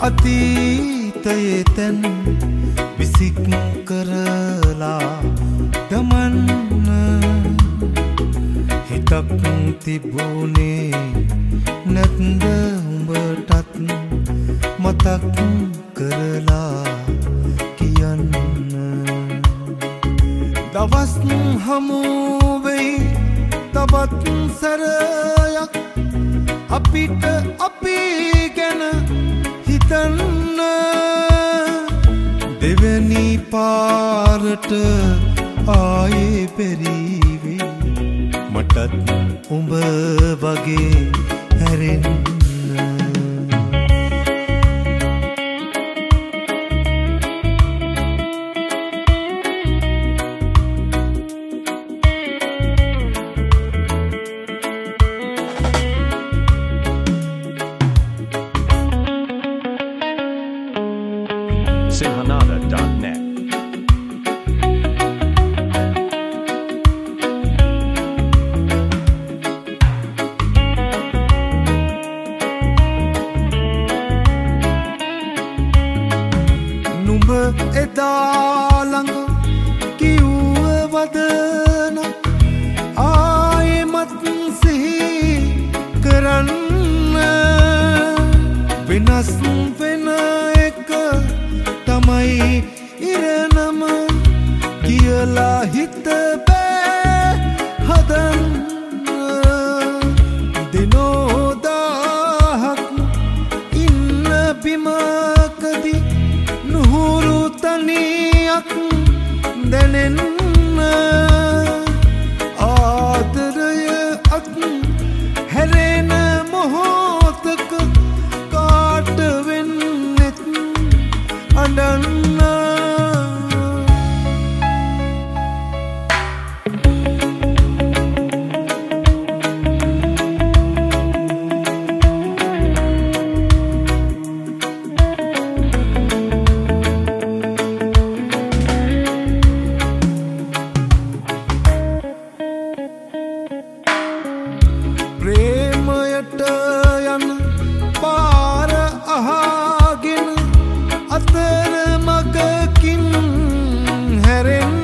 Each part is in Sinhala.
අතීතයේ තැන් විසික් කරලා ගමන්න හිතක් තිබුණේ නැත්ද උඹටත් මතක් කරලා කියන්න දවස් හමු වෙයි තවත් සැරයක් අපිට අපි ගැන හිතන්න දෙවැනි පාරට ආයේ පෙරීවි මටත් උඹ වගේ හැරෙන්න Sinhanada.net. නුඹ එදා ළඟ කිව්ව වදන ආයෙමත් සිහි කරන්න වෙනස් වෙන එක තමයි ඉරණම කියලා හිත බෑ හදන්න දිනෝදාහක් ඉන්න බිමකදී නුහුරු තනියක් දැනෙන්න ආදරය අත් හැරෙන මොහොතක කාට වෙන්නෙත් අඬන්න ප්‍රේමයට යන පාර අහගෙන අතර මගකින් හැරෙන්න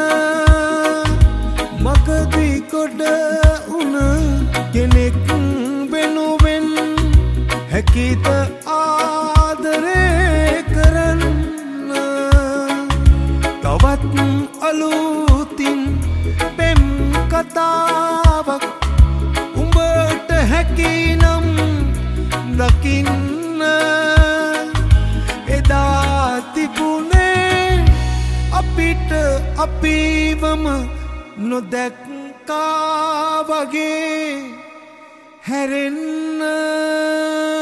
මගදී කොට උන කෙනෙක් වෙනුවෙන් හැකිත ආදරේ කරන්න තවත් අලුතින් පෙම් කතාවක් උඹට හැකිනම් දකින්න එදා තිබුණේ අපිට අපිවම නොදැක්කා වගේ හැරෙන්න